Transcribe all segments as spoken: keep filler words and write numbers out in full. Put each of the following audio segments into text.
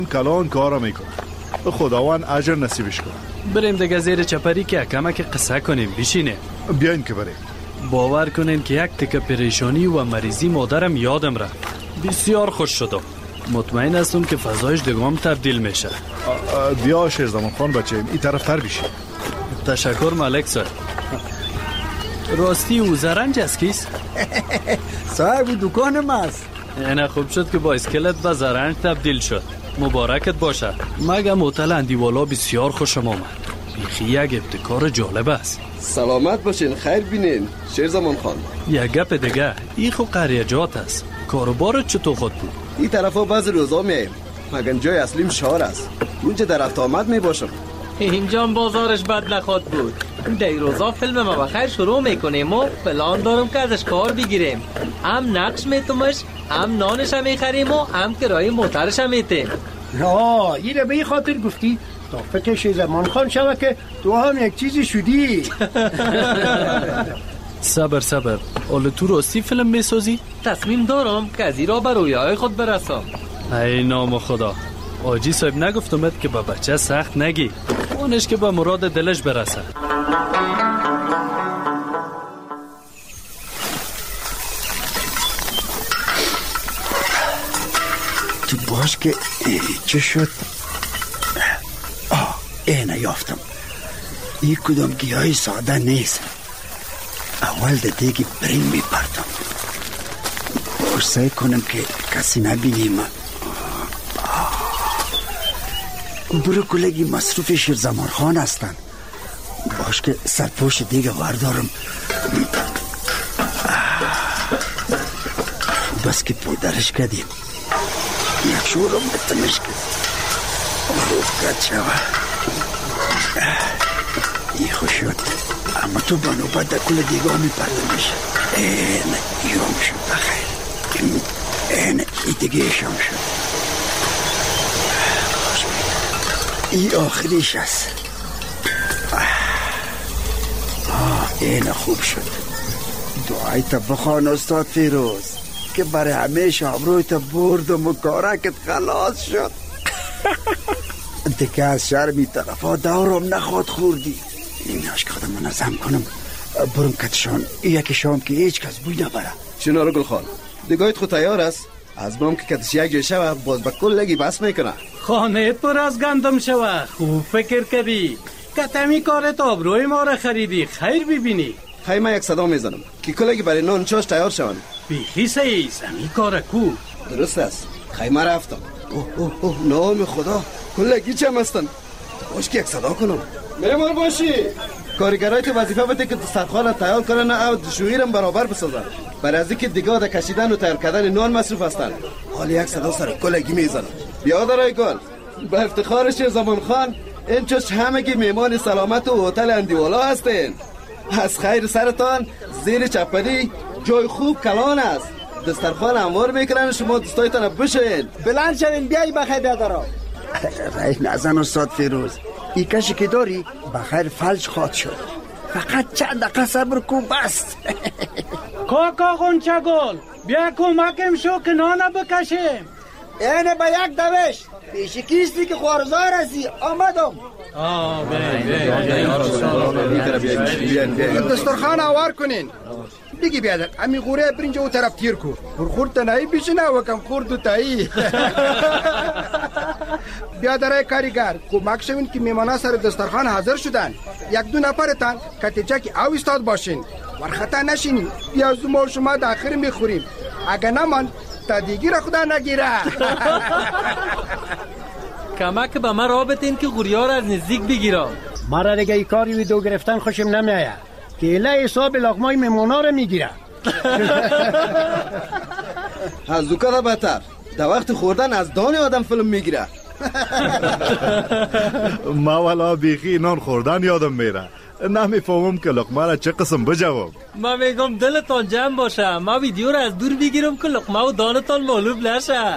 کلان کارا میکنه. خداوند اجر نصیبش کنه. بریم دیگه زیر چپری که کمک قصه کنیم. بشینیم. بیاین که بریم. باور کنین که یک تکه پریشانی و مریضی مادرم یادم رفت. بسیار خوش شدم. مطمئن هستم که فضایش دیگه تبدیل میشه. بیا شیرزمان خان بچه این طرف تر بشی. تشکر ملک صاحب. راستی او زرنج است کیست؟ صاحب دکانم است. اینه خوب شد که با اسکلت به زرنج تبدیل شد. مبارکت باشه. مگم هتل اندیوالا بسیار خوشم آمد. بیخی یک ابتکار جالب است. سلامت باشین، خیر بینین شیرزمان خان. یک گپ دیگه، این خو قریجات است. کاروبارت چطور خود بود؟ این طرفا بعض روزا میایم، مگن جای اصلیم شهر است. اونجا در رفت آمد می باشم. اینجا بازارش بد نخواد بود. در روزا فیلم ما بخیر شروع میکنیم و پلان دارم که ازش کار بگیریم. هم نقش میتومش، هم نانش هم میخریم و هم کرایه موترش هم میتیم. آه این به این خاطر گفتی تا فکر شیرزمان خان شوه که تو هم یک چیزی شدی. صبر صبر. اول تو راستی فیلم میسازی؟ تصمیم دارم که از این را به رویاهای خود برسم. ای نام خدا. آجی صاحب نگفتمت که با بچه سخت نگی. اونش که به مراد دلش برسه. تو باش که چه شد؟ آه اینه یافتم. این کدام گیاهی ساده نیست. اول ده دیگی برین میپردم. باش سعی کنم که کسی نبینیم. برو کلگی مصروف شیرزمان خان هستن. باش که سرپوش دیگه واردارم. بس که پودرش کردیم. یک شورم بتمش کرد. خوب کد شوه. ای خوش شد. اما تو بانو با دکل دیگه می پردمش. اینه یوم شد بخیر. اینه ای دیگه شام شد. ای آخریش است. آه اینه خوب شد. دعای تا بخوان استاد فیروز که برای همیشه آبروی تا بردم و کارکت خلاص شد. دیگه از شرمی طرفا دورم نخواد خوردی. این هاش که خودم منظم کنم برم کتشان یکی شام که هیچ کس بوی نبره. چون رو گل خان دیگه خود تیار است. از برم که کتش یک جای شوه باز با کل لگی بس میکنه. خانه پر از گندم شوه. خوب فکر کردی. کتمی کارت آبروی ما را خریدی. خیر ببینی. خیلی من یک صدا میزنم که کلگی برای نان چاش تیار شون. بیخی سعی زمین کار کو. درست است. خیمه رفتم. اوه اوه اوه نام خدا کلگی چم هستن. باش که یک صدا کنم. میمار باشی. کارگرای تو وظیفه بده که دسترخوان تیار کنن او شویرم برابر بسازن. برای از اینکه دیگه د کشیدن و تیار کردن نان مصروف هستن. حالا یک صدا سر کلگی میزنم. بیا درای گل. به افتخار شیرزمان خان این چش همگی میمان سلامت و هتل اندیوالا هستین. از خیر سرتان زیر چپری جای خوب کلان است. دسترخوان انوار میکنن شما دوستایتان بشین. بلند شوین بیایی بخیر بیادارم. رای نزن استاد فیروز. ای کشی که داری بخیر فلج خواد شد. فقط چند دقیقه صبر کن بس. کاکا غنچه گل بیا کمکم شو که نانه بکشیم. اینه با یک دوش پیشی کیستی که خوارزار هستی آمدم. آه بریم دسترخوان آوار کنین. دیگه بیادر امی غوره برینج او طرف تیر کو. برخورد تنهی بیشنه وکم خورد و تایی. بیادرای کاریگر کمک شوین که میمانا سر دسترخوان حاضر شدن. یک دو نفرتان کتیجه که او استاد باشین. ورخطا نشینین. پیازو ما شما داخل میخوریم. اگه نمان تا دیگی را خدا نگیره. کمک به من را بتین که غوریار از نزدیک بگیرم. مرا دیگه ای کاری ویدو گرفتن خوشم نمیآید که اله حساب لقمای میمونا رو میگیره. از دوکا بدتر در وقت خوردن از دان آدم فیلم میگیره. ما والا بیخی نان خوردن یادم میره. نمیفهمم که لقمه را چه قسم بجواب. من میگم دلتان جمع باشه. ما ویدیو را از دور بگیرم که لقمه و دانتان معلوم نشه.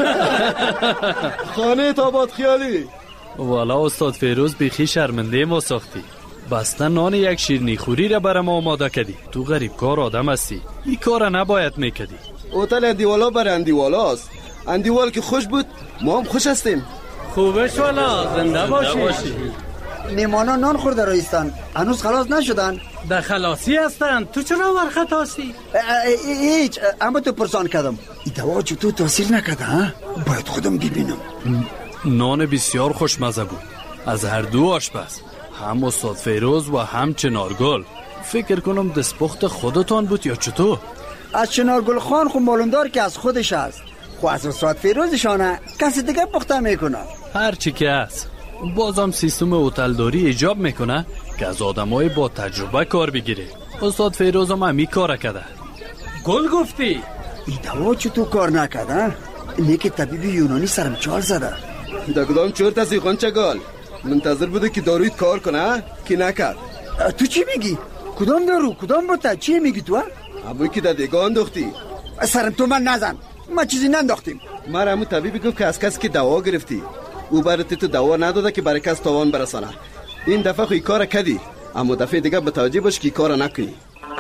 خانه تا باد خیالی. والا استاد فیروز بیخی شرمنده ما ساختی. بستن نان یک شیرنی خوری را برای ما آماده کردی. تو غریب کار آدم هستی. این کار نباید میکردی. هتل اندیوالا برای اندیوالاست. اندیوال که خوش بود ما هم خوش هستیم. خوبش والا، زنده باشی. میمانان نان خورده رایستان، هنوز خلاص نشدن؟ در خلاصی هستن. تو چرا ورخت هستی؟ هیچ، اما تو پرسان کردم این دوا چطور تاثیر نکرده ها؟ باید خودم ببینم. نان بسیار خوشمزه بود از هر دو آشپز، هم استاد فیروز و هم چنارگل. فکر کنم دستپخت خودتان بود یا چطور؟ از چنارگل خان خود معلوم دار که از خودش است، خو از استاد فیروزشانه کسی دیگه پخته میکنه. هر چی که است بازم سیستم هتلداری ایجاب میکنه که از آدمای با تجربه کار بگیره. استاد فیروز هم همی کار کرده. گل گفتی؟ این دوا چطور کار نکرده؟ اینه که طبیب یونانی سرم چال زده. در کدام چورت هستی غنچگال؟ منتظر بوده که دارویت کار کنه که نکرد. تو چی میگی؟ کدام دارو؟ کدام بوته؟ چی میگی تو؟ همونی که در دیگه انداختی. سرم تو من نزن، ما چیزی ننداختیم. من همون طبیبی گفت که از کسی که دوا گرفتی او برای تو دوا نداده که برای کس تاوان برسانه. این دفعه خوی کار کردی، اما دفعه دیگه متوجه باش که کار نکنی.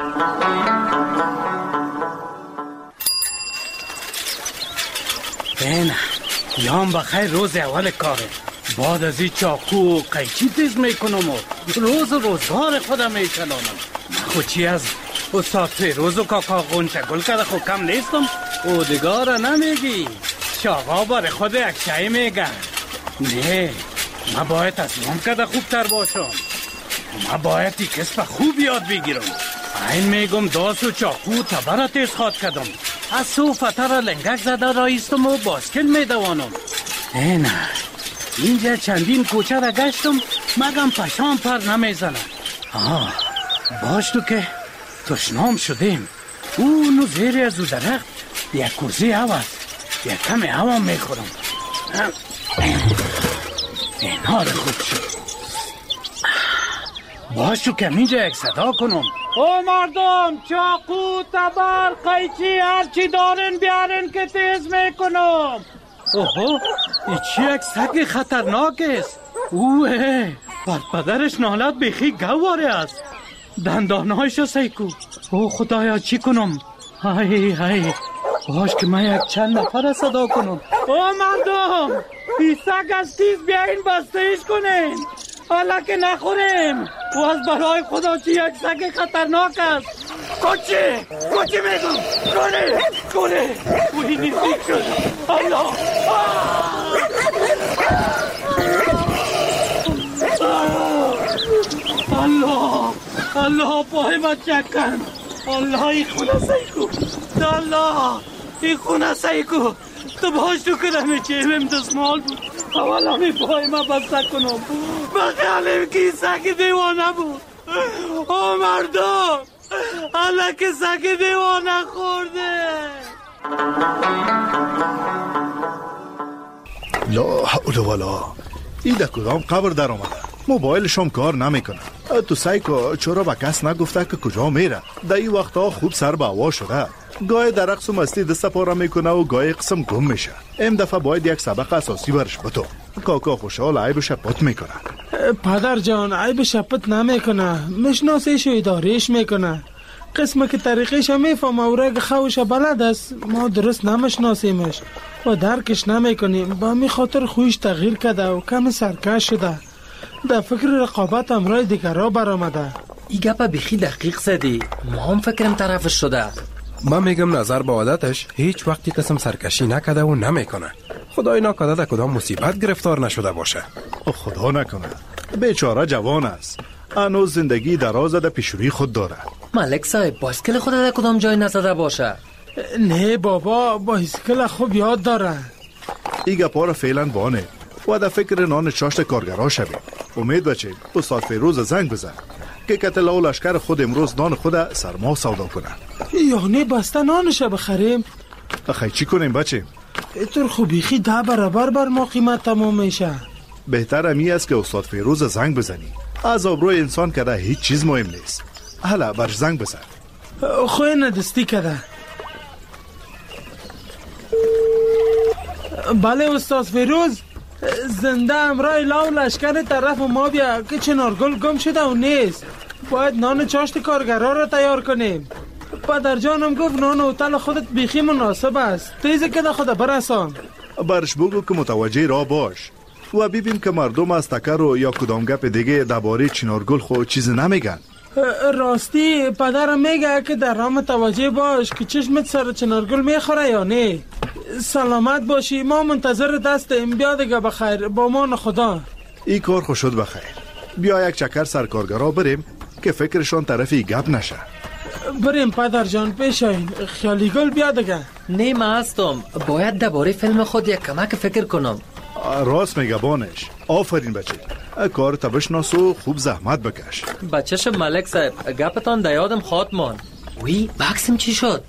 بینه یام بخیر روز اول کاره، بعد از این چاقو و قیچی تیز میکنم و روز روزگار خودم میچلانم. من خود چی از استاد فیروز و کاکا غنچگل کرده خود کم نیستم. او دیگاره نمیگی، شاقا بار خود اکشایی میگن. نه، من باید از نام کرده خوبتر باشم. من باید ای کسب خوب یاد بگیرم. این میگم داس و چاقو تبره تیز خواد کردم. از سو فتر لنگک زده رایستم و باسکل میدوانم. نه نه، اینجا چندین کوچه را گشتم مگم پشام پر نمیزنه. آه باش تو که تشنام شدیم. او نو زیر از او درخت یک کوزی هوا یک کمی هوا میخورم. این حال خوب شد. باش تو که اینجا یک صدا کنم. او مردم چاقو تبر قیچی هرچی دارن بیارن که تیز میکنم. اوه این چی یک سگ خطرناک است. اوه بر پدرش نالت بخی گواره است. دندانهایش سیکو. او خدایا چی کنم؟ های های باش که من یک چند نفر صدا کنم. او مردم این سگ از تیز بیاین بستهش کنین حالا که نخوریم. و از برای خدا چی یک سگ خطرناک است. کچی کچی میگم کنه کنه و این نزدیک شد. الله الله الله پای من چکن. الله ای خونه سیکو الله ای خونه سیکو تو باش تو کنم چیمم دستمال بود. اول همی پای من بسته کنم بخیالیم که سگ دیوانه بود. او مردم الله که سگ دیوانه خورده. لا حول ولا. این در کدام قبر در آمده؟ موبایلش هم کار نمیکنه. تو سایکو چرا به کس نگفته که کجا میره؟ در این وقتا خوب سر به هوا شده. گاهی در رقص و مستی دست پاره میکنه و گاهی قسم گم میشه. این دفعه باید یک سبق اساسی برش بتو. کاکا خوشحال عیبش پت میکنه. پدر جان عیبش پت نمیکنه، مشناسیش و اداریش میکنه. قسمه که طریقش میفهمه و رگ خوش بلد است، ما درست نمشناسیمش و درکش نمیکنیم. با می خاطر خویش تغییر کرده و کم سرکش شده. در فکر رقابت امرای دیگر را برآمده. ای گپا بخی دقیق زدی، ما هم فکرم طرفش شده. من میگم نظر به عادتش هیچ وقتی قسم سرکشی نکده و نمیکنه. خدای ناکرده در کدام مصیبت گرفتار نشده باشه. خدا نکنه. بیچاره جوان است، هنوز زندگی دراز در پیشروی خود داره. ملک صاحب بایسکل خود در کدام جای نزده باشه؟ نه بابا بایسکل خوب یاد داره. ای گپا را فعلا بانه و در فکر نان چاشت کارگرها شویم. امید بچه استاد فیروز زنگ بزن که کتل و لشکر خود امروز نان خود سرما سودا کنه. یعنی بسته نانش بخریم؟ خیلی چی کنیم بچه؟ اینطور خوبیخی ده برابر بر ما قیمت تمام میشه. بهتر امی است که استاد فیروز زنگ بزنی. از آبروی انسان کده هیچ چیز مهم نیست. حالا برش زنگ بزن. خوی ندستی کده. بله استاد فیروز، زنده امرای لاو لشکر طرف ما بیا که چنارگل گم شده و نیست. باید نان چاشت کارگرها را تیار کنیم. پدر جانم گفت نان هتل خودت بیخی مناسب است. تیزی که خود برسان. برش بگو که متوجه را باش و ببین که مردم از تکر و یا کدام گپ دیگه درباره چنارگل خود چیز نمیگن. راستی پدرم میگه که در راه متوجه باش که چشمت سر چنارگل میخوره یا نه. سلامت باشی، ما منتظر دستیم. بیا دیگه بخیر، با مان خدا. این کار خوش شد بخیر. بیا یک چکر سرکارگرا بریم که فکرشان طرفی گپ نشه. بریم پدر جان، پیش این خیالی گل بیا دیگه. نه ما هستم، باید درباره فیلم خود یک کمک فکر کنم. راست میگه بانش. آفرین بچه، کار تبشناس و خوب زحمت بکش. بچهش ملک صاحب، گپتان در یادم خاط مان. وی بکسم چی شد؟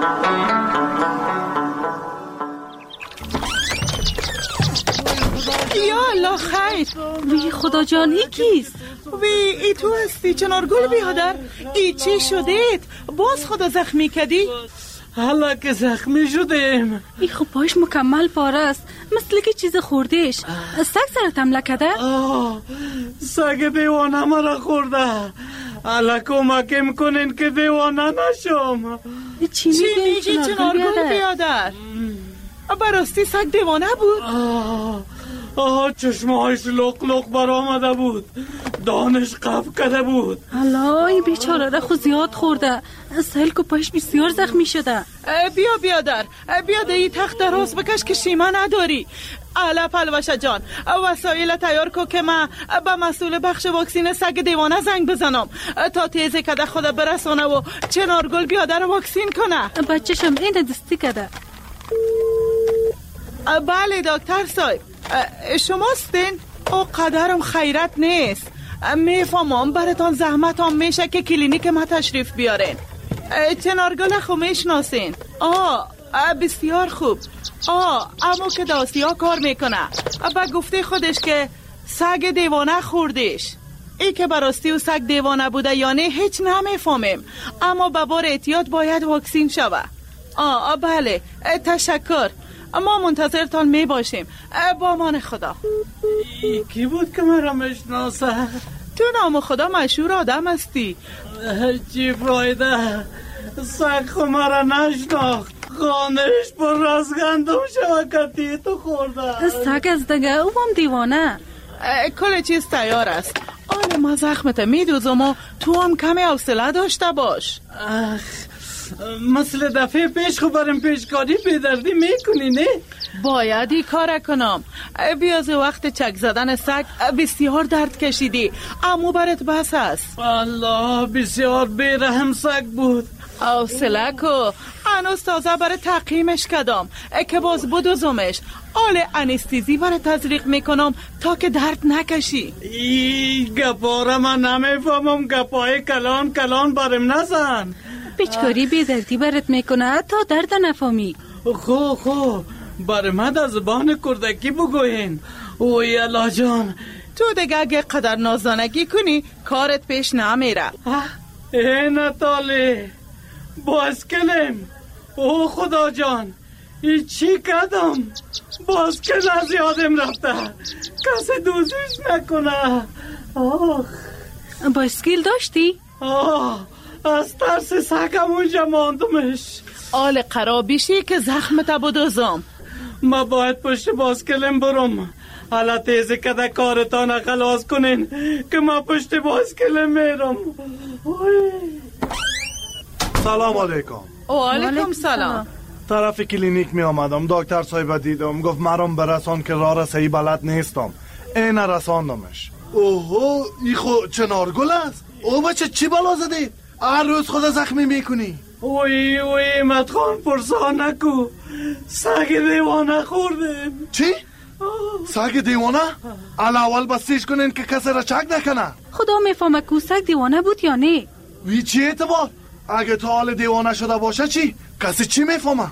یا الله خیر. وی خدا جان ای کیست؟ وی ای تو هستی چنارگل بیادر؟ ای چی شدید؟ باز خدا زخمی کردی؟ حالا که زخمی شدیم. ای خب پاش مکمل پاره است، مثل که چیز خوردیش. سگ سرت حمله کرده؟ سگ دیوانه مرا خورده. حالا کمکم کنین که دیوانه نشم. چی میگی چنارگل بیادر؟ براستی سگ دیوانه بود؟ آه آه چشمهایش لق لق برآمده بود، دانش قف کرده بود. الله، ای بیچاره را خود زیاد خورده. سهل که پاش بسیار زخمی شده. بیا بیادر، بیا ده ای تخت دراز بکش که شیمه نداری. الا پلوشه جان، وسایل تیار کو که من به مسئول بخش واکسین سگ دیوانه زنگ بزنم تا تیزی کده خود برسانه و چنارگل بیادر واکسین کنه. بچه‌شم این دستی کده. بله دکتر صاحب، شماستین؟ او قدرم خیرت نیست. میفهمم براتون زحمت هم میشه که کلینیک ما تشریف بیارین. چنارگل خو میشناسین؟ آه بسیار خوب. آه امو که داستیا کار میکنه. با گفته خودش که سگ دیوانه خوردیش. ای که براستی و سگ دیوانه بوده یا نه هیچ نمیفهمیم، اما به بار احتیاط باید واکسین شوه. آه بله تشکر، ما منتظرتان می باشیم. با امان خدا. ای کی بود که مرا میشناسه؟ تو نام خدا مشهور آدم هستی. چی فایده؟ سگ خو مرا نشناخت. خانهش پر از گندم شوکتی تو خورده. سگ از دگه او هم دیوانه. کل چیز تیار است. آن ما زخمت میدوزم و تو هم کمی حوصله داشته باش. اخ، مثل دفعه پیش خو برم پیشکاری بیدردی میکنی نه؟ باید ای کار کنم. بیاز وقت چک زدن سگ بسیار درد کشیدی، اما برات بس است. الله، بسیار بیرحم سگ بود. حوصله کو، هنوز تازه برای تقییمش کدام که باز بدوزمش. آل انستیزی برای تزریق میکنم تا که درد نکشی. ای گپاره من نمیفهمم، گپای کلان کلان برم نزن. پیچکاری بیدردی برات میکنه تا درد نفهمی. خو خو برای من در زبان کردکی بگوین. اوی الله جان، تو دیگه اگه قدر نازدانگی کنی کارت پیش نمیره. ای نتالی باسکلم. او خدا جان، ای چی کدم؟ باسکل از یادم رفته، کسی دوزیش نکنه. آخ، باسکل داشتی؟ آه، از ترس سگم اونجا ماندمش. آل قرابیشی که زخمت بدوزم. ما باید پشت باسکلم برم. حالا تیزی کده کارتان خلاص کنین که ما پشت باسکلم میرم. سلام علیکم. و علیکم سلام. طرف کلینیک می آمدم، دکتر صاحب دیدم، گفت مرام برسان که راه رسایی بلد نیستم. این رساندمش. اوهو، ای خو چنارگل است. او بچه چی بلا زدی؟ هر روز خود زخمی میکنی. اوی اوی مدخان پرسا نکو، سگ دیوانه خوردیم. چی؟ سگ دیوانه؟ الاول بستیش کنین که کسی را چک نکنه. خدا میفهمه که سگ دیوانه بود یا نه. وی چی اعتبار؟ اگه تو حال دیوانه شده باشه چی؟ کسی چی میفهمه؟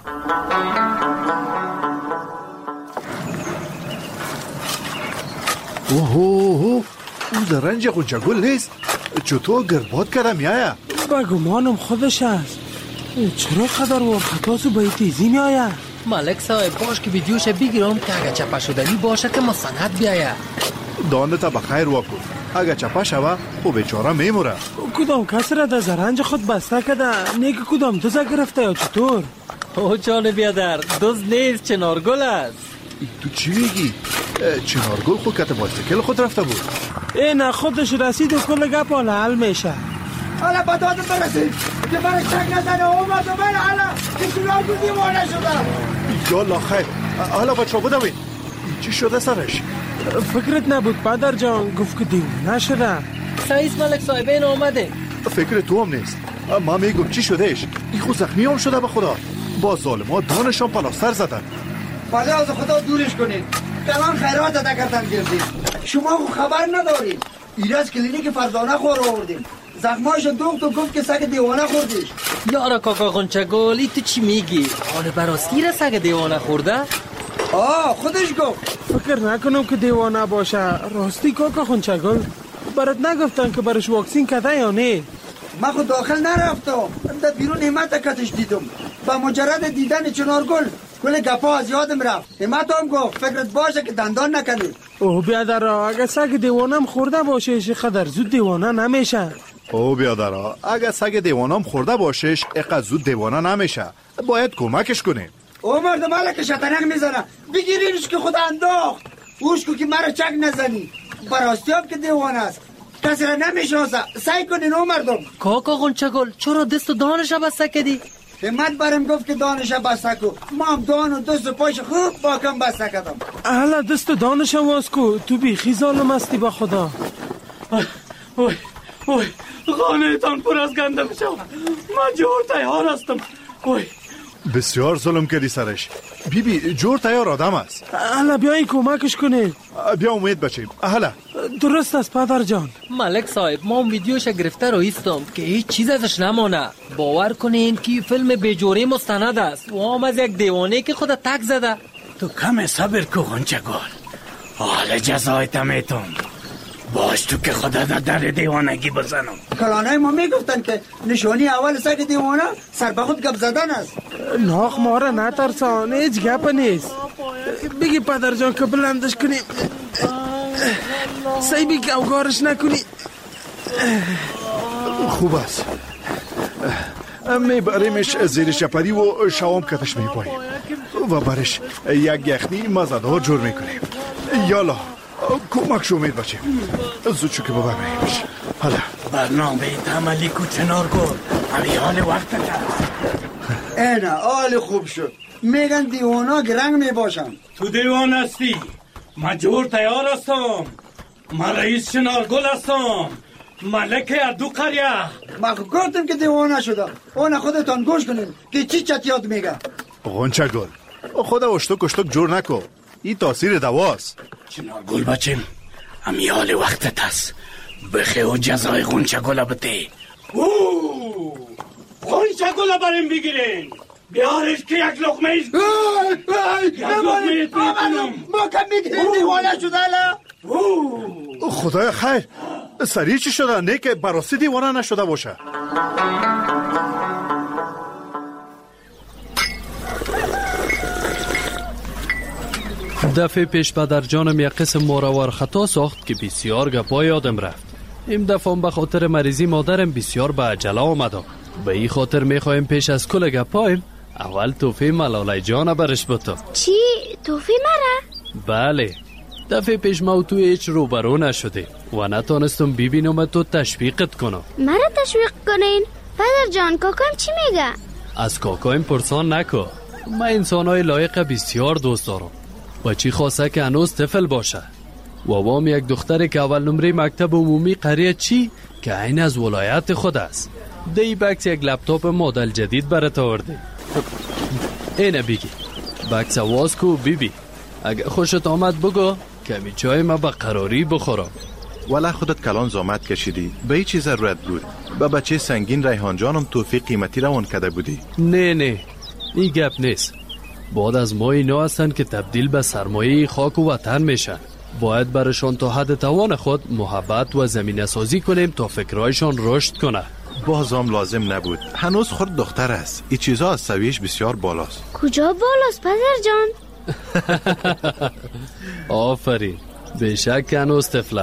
اوهو او زرنج قنچه گل نیست. چطور گرباد کرده میایه؟ بگمانم خودش است. چرا قدر ورخطاسو به تیزی میایه؟ ملک صاحب باش که ویدیوش بگیرم که اگه چپه شدنی باشه که مستند بیایه. دانتا بخیر واکو. اگه چپا شوه خب بیچاره میموره. کدام کس را در زرنج خود بسته کده؟ نیک کدام دوزه گرفته یا چطور؟ او جان بیادر، دوز نیست، چنارگل است. تو چی میگی؟ چنارگل خود کت بایسیکل خود رفته بود. این خودش رسید و کل گپ حالا حل میشه. حالا با دادم برسید که برش تک نزنه اومد و بره حالا که چنارگل دیوانه شده. یالا خیر، حالا بچه بودوین چی شده سرش؟ فکرت نبود پدر جان گفت که دیوانه شده. سعیس ملک صاحبین آمده. فکر تو هم نیست. ما میگم چی شدهش؟ این خود زخمی هم شده به خدا. با ظالما دانشان پلاستر زدن. بله از خدا دورش کنید. کلان خیرات ادا کردن گردید. شما خو خبر ندارید. ایراز کلینیک فرزانه خور آوردیم. زخماش دوخت و گفت که سگ دیوانه خوردیش. یارا کاکا غنچگل ای تو چی میگی؟ حال براستی را سگ دیوانه خورده؟ آه خودش گفت. فکر نکنم که دیوانه باشه. راستی کاکا غنچگل برات نگفتن که برش واکسین کده یا نه؟ من خود داخل نرفتم. در بیرون همت کتش دیدم. با مجرد دیدن چنارگل کل گپا از یادم رفت. همت هم گفت فکرت باشه که دندان نکنی. اوه بیادرها اگه سگ دیوانم خورده باشه قدر زود دیوانه نمیشه. اوه بیادرها اگه سگ دیوانم خورده باشش اقدر زود دیوانه نمیشه. باید کمکش کنیم. او مرد مالا که شطرنق میزنه بگیرینش که خود انداخت. اوشکو که مرا چک نزنی. براستی هم که دیوانه است. کسی را نمیشناسه. سعی کنین او مردم. کاکا غنچگل چرا دست و دانش بسته کردی؟ همت برم گفت که دانش بسته کو. ما هم دان و دست و پایش خوب باکم بسته کردم. حالا دست و دانش واز کو. تو بیخی ظالم هستی با خدا. اوی اوی خانه تان پر از گنده میشه. من جور تیار هستم. اوی بسیار ظلم کردی سرش. بی بی جور تیار آدم است. حالا بیایی کمکش کنید. بیا امید بچیم. حالا درست است پدر جان. ملک صاحب ما هم ویدیوش گرفته رو ایستم که هیچ چیز ازش نمانه. باور کنین که فیلم بیجوری مستند است و هم از یک دیوانه که خود تک زده. تو کم صبر کو غنچگل. حال جزایت میتون. باش تو که خدا در در دیوانگی بزنم. کلانای ما میگفتن که نشانی اول سگ دیوانه سر به خود گپ زدن است. ناخ ما را نترسان هیچ گپ نیست. بگی پدر جان که بلندش کنیم. سعی که اوگارش نکنی. خوب است. میبریمش زیر شپری و شوام کتش میپاییم و برش یک یخنی مزدار جور میکنیم. یالا کمک شو امید بچیم. زود شو که ببریمش. حالا برنامه عملی کو چنارگل. همی حال وقت کرد. اینا حال خوب شد. میگن دیوانا گرنگ میباشن. تو دیوان هستی. من جور تیار هستم. من رئیس چنارگل هستم. ملک ادو قریه. من گفتم که دیوانه شده. اون خودتان گوش کنین که چی چتیات میگه. غنچگل خدا اشتک اشتک جور نکو. این تاثیر دواست. چنارگل بچیم امیال وقتت هست. بخی و جزای غنچگل بده. غنچگل بریم بگیرین. بیارش که یک لقمه ایش. یک لقمه ایش بکنم. ما کم میگیرین دیوانه شده الان. خدای خیر سریع چی شده؟ نه که براستی دیوانه نشده باشه. دفعه پیش پدر جانم یک قسم موروار خطا ساخت که بسیار گپا یادم رفت. این دفعه به خاطر مریضی مادرم بسیار به عجله آمدم. به این خاطر میخوایم پیش از کل گپایم اول توفی ملالای جان برش بتم. چی؟ توفی مرا؟ بله. دفعه پیش ما تو هیچ روبرو نشده و نتانستم ببینم تو تشویقت کنم. مرا تشویق کنین؟ پدر جان کاکایم چی میگه؟ از کاکایم پرسان نکن. من انسانای لایق بسیار دوست دارم. بچی خواسته که هنوز طفل باشه و وام یک دختری که اول نمره مکتب عمومی قریه چی که عین از ولایت خود است. دی بکس یک لپتاپ مدل جدید برات آورده. اینه بگی بکس واز کو بیبی. اگه خوشت آمد بگو کمی چای ما به قراری بخورم. ولی خودت کلان زامت کشیدی. به هیچ چیز ضرورت بود. به بچه سنگین ریحان جانم توفیق قیمتی روان کرده بودی. نه نه این گپ نیست. بعد از ما اینا هستن که تبدیل به سرمایه خاک و وطن میشن. باید برشان تا حد توان خود محبت و زمینه سازی کنیم تا فکرهایشان رشد کنه. بازم لازم نبود. هنوز خود دختر است. این چیزا از سویش بسیار بالاست. کجا بالاست پدر جان؟ آفرین. بشک هنوز طفل است.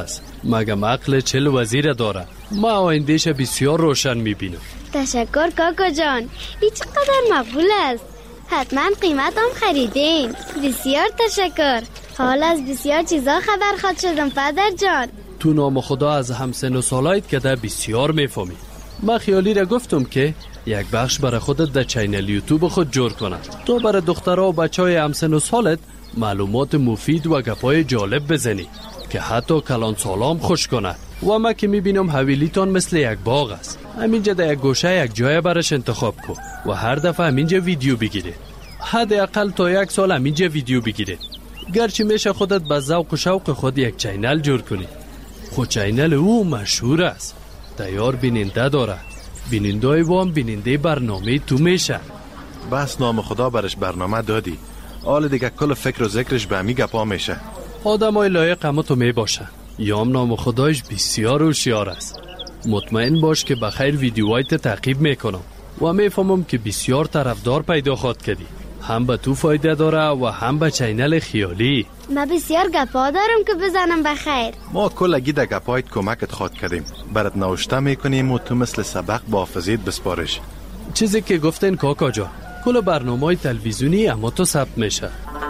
مگم عقل چل وزیر داره. ما آیندهش بسیار روشن میبینم. تشکر کاکا جان، این چقدر مقبول است. حتما قیمت هم خریدین. بسیار تشکر. حال از بسیار چیزا خبر خواد شدم پدر جان. تو نام خدا از همسن و سالایت که ده بسیار میفهمی. من خیالی را گفتم که یک بخش برای خودت در چینل یوتیوب خود جور کنه تو برای دخترها و بچه های همسن و سالت معلومات مفید و گپای جالب بزنی که حتی کلان سالام خوش کنه. و ما که میبینم حویلیتان مثل یک باغ است. همینجا در یک گوشه یک جای برش انتخاب کن و هر دفعه همینجا ویدیو بگیره. حداقل تا یک سال همینجا ویدیو بگیره. گرچه میشه خودت به ذوق و شوق خود یک چینل جور کنی. خود چینل او مشهور است. تیار بیننده داره. بینندای وام بیننده برنامه تو میشه. بس نام خدا برش برنامه دادی. حال دیگه کل فکر و ذکرش به همی گپا میشه. آدمای لایق اما تو می باشه. یام نام خدایش بسیار هوشیار است. مطمئن باش که بخیر ویدیوهایت تعقیب میکنم و میفهمم که بسیار طرفدار پیدا خواد کردی. هم به تو فایده داره و هم به چینل خیالی. ما بسیار گپا دارم که بزنم بخیر. ما کلگی در گپایت کمکت خواد کردیم. برات نوشته میکنیم و تو مثل سبق با حافظیت بسپارش. چیزی که گفتن کاکا جان کل برنامه‌های تلویزیونی اما تو ثبت میشه.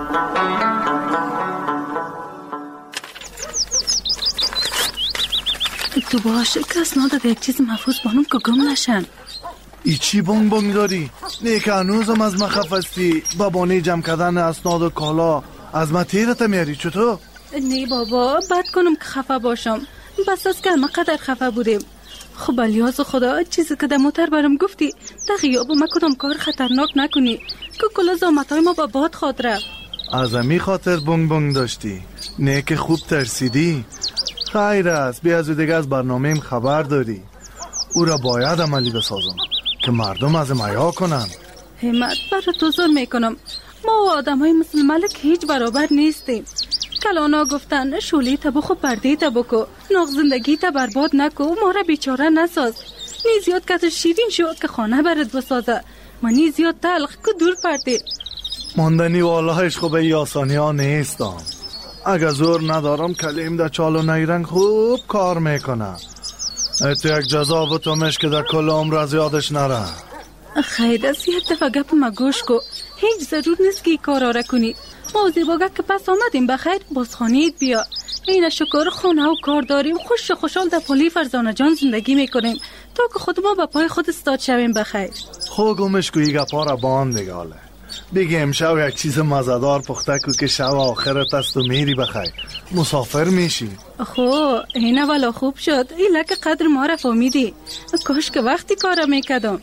تو باشه کس ناده یک چیز محفوظ بانم که گم نشن. ای چی بانگ بانگ داری؟ نه که هنوزم از من خفستی با بانه جمع کردن اسناد و کالا از من تیرت میاری چطور؟ نه بابا بد کنم که خفه باشم. بس از که ما قدر خفه بودیم. خب الیاز خدا چیزی که در موتر برم گفتی در غیاب ما کدام کار خطرناک نکنی که کلا زامتای ما با باد خواد رفت. از امی خاطر بانگ بانگ داشتی؟ نه که خوب ترسیدی؟ خیر است بیا از دیگه از برنامه‌ام خبر داری. او را باید عملی بسازم که مردم از مایا کنن. همت برای تو ظلم میکنم. ما و آدم های مثل ملک هیچ برابر نیستیم. کلانا گفتن شولی تبو خو پرده تبو کو ناغ زندگی تا برباد نکو ما را بیچاره نساز. نی زیاد کت شیرین شو که خانه برد بسازه و نی زیاد تلخ که دور پرده. ماندنی والهش خوب ای آسانی ها نیستم. اگه زور ندارم کلیم در چال و نیرنگ خوب کار میکنم. ایتو یک جزا بتومش که در کل عمر از یادش نره. خیلی از یک دفعه گپ ما گوش کو. هیچ ضرور نیست که ای کار آره کنی. موزی باگه که پس آمدیم بخیر بازخانیت بیا. این شکر خونه و کار داریم خوش خوشحال در پلی فرزانه جان زندگی میکنیم تا که خود ما با پای خود استاد شویم بخیر. خوب گمش که ای گپا را باند نگاله. بگه امشب یک چیز مزدار پخته که که شب آخرت است و میری بخیر مسافر میشی. خو اینه والا خوب شد. ایلا که قدر ما را فهمیدی. کاش که وقتی کارا میکدم.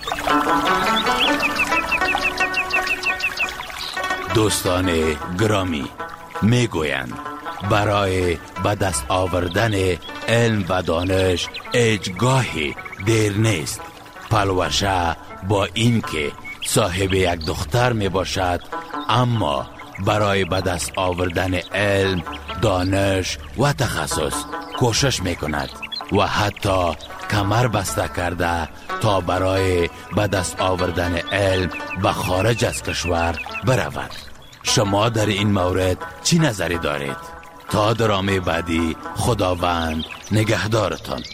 دوستان گرامی میگویند برای به دست آوردن علم و دانش هیچگاهی دیر نیست. پلوشه با این که صاحب یک دختر می باشد اما برای به دست آوردن علم دانش و تخصص کوشش می کند و حتی کمر بسته کرده تا برای به دست آوردن علم به خارج از کشور برود. شما در این مورد چی نظری دارید؟ تا درامه بعدی خداوند نگهدارتان.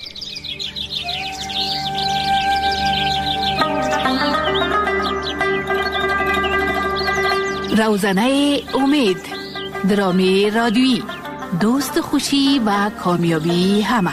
روزنه امید، درامی رادیویی، دوست خوشی و کامیابی همه.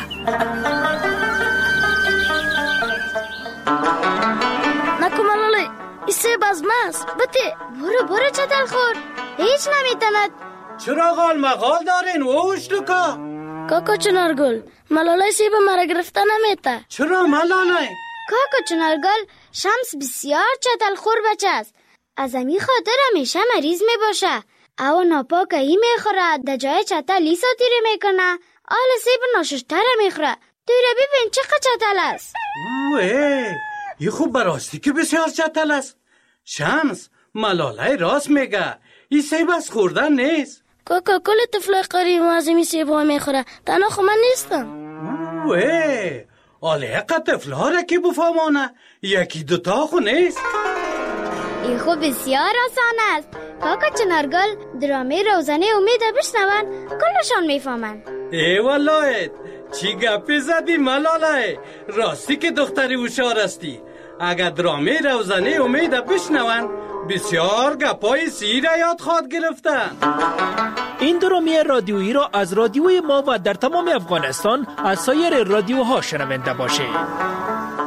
نکو ملاله ایسه بازماست بته برو برو چطل خور هیچ نمیتند. چرا غال مغال دارین ووش لکا؟ کاکا چنارگل ملاله سیب مرا گرفته نمیته. چرا ملاله؟ کاکا چنارگل شمس بسیار چطل خور بچه است. از امی خاطر همیشه مریض می باشه. او ناپاکه ای می خوره در جای چطل لیسا تیره می کنه. آل سیب ناششتره می خوره. توی ببین چقدر چطل است. اوه یه خوب براستی که بسیار چطل است. شمس ملاله راست میگه. این سیب از خوردن نیست. کاکا کل طفل قریب از امی سیب ها می خوره. تنها خو من نیستم. اوه آله اقا طفل ها را که بفهمانه یکی دوتا خو نیست. این خوب بسیار آسان است. کاکا چنارگل درامه روزنه امید بشنون کلشان میفهمن. ای والله چی گپی زدی ملاله؟ راستی که دختری هوشیار استی. اگر درامه روزانه امید بشنون بسیار گپای سیر یاد خواد گرفتن. این درامه رادیویی را از رادیوی ما و در تمام افغانستان از سایر رادیوها شنونده باشید.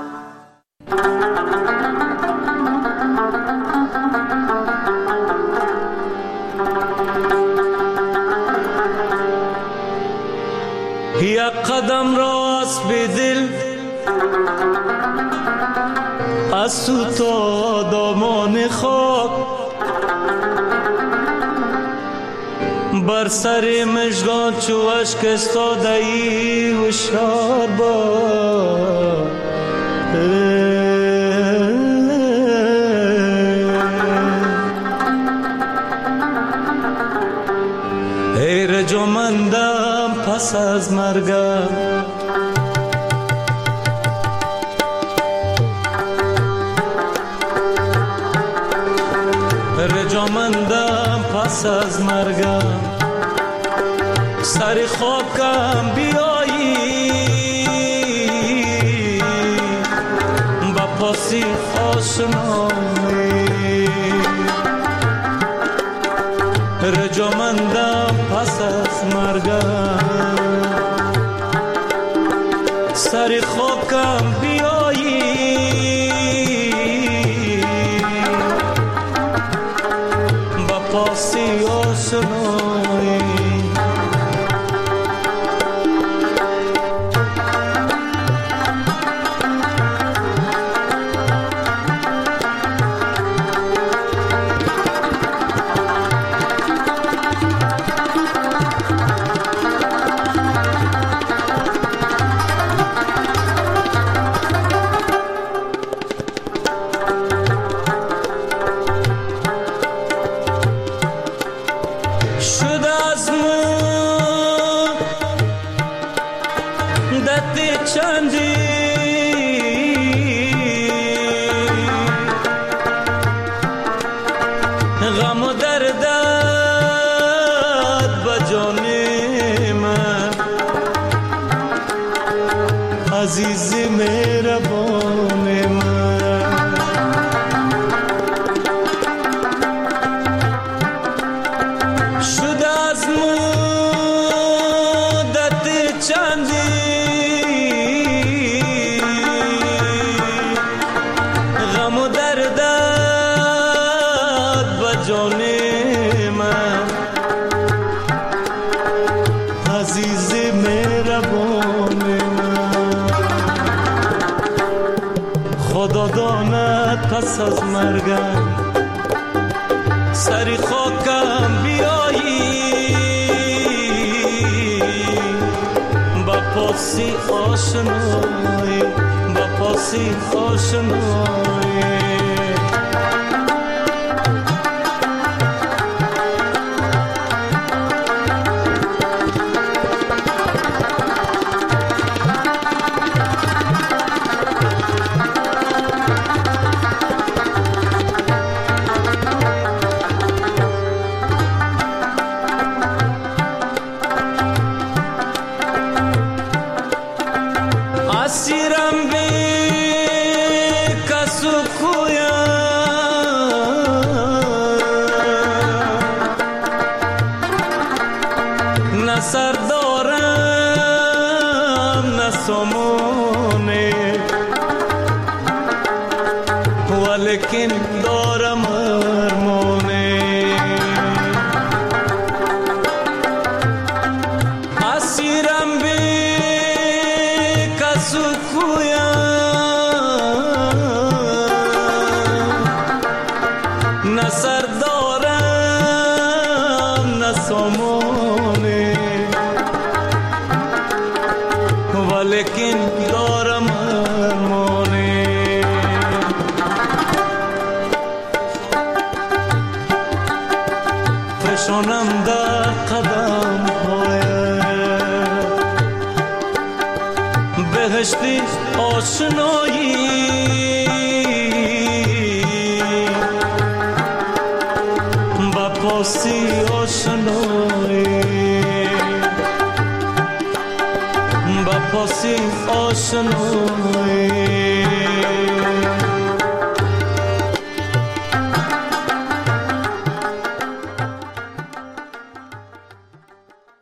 یک قدم راست به دل از تو تا دامان خاک، بر سر مژگان چو اشک استاده ای هوشیار باش. ای رجامندم پس از مرگم، رجامندم پس از مرگم، سر خاکم بیایی با پاسی آشنایی. رجامندم پس از مرگم، سر خاکم بیایی با پاسی آشنایی. پس از مرگم سری خاکم بیایی با پاسی آشنایی، با پاسی آشنایی. پاسی آشنایی